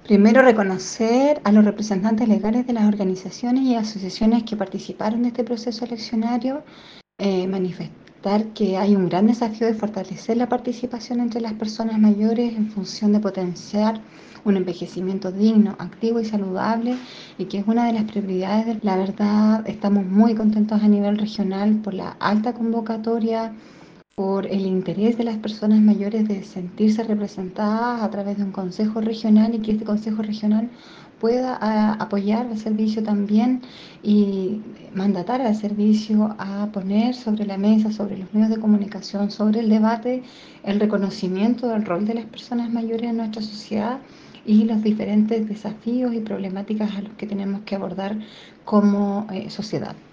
Primero, reconocer a los representantes legales de las organizaciones y asociaciones que participaron de este proceso eleccionario, manifestar que hay un gran desafío de fortalecer la participación entre las personas mayores en función de potenciar un envejecimiento digno, activo y saludable, y que es una de las prioridades. La verdad, estamos muy contentos a nivel regional por la alta convocatoria, por el interés de las personas mayores de sentirse representadas a través de un consejo regional, y que este consejo regional pueda apoyar al servicio también y mandatar al servicio a poner sobre la mesa, sobre los medios de comunicación, sobre el debate, el reconocimiento del rol de las personas mayores en nuestra sociedad y los diferentes desafíos y problemáticas a los que tenemos que abordar como sociedad.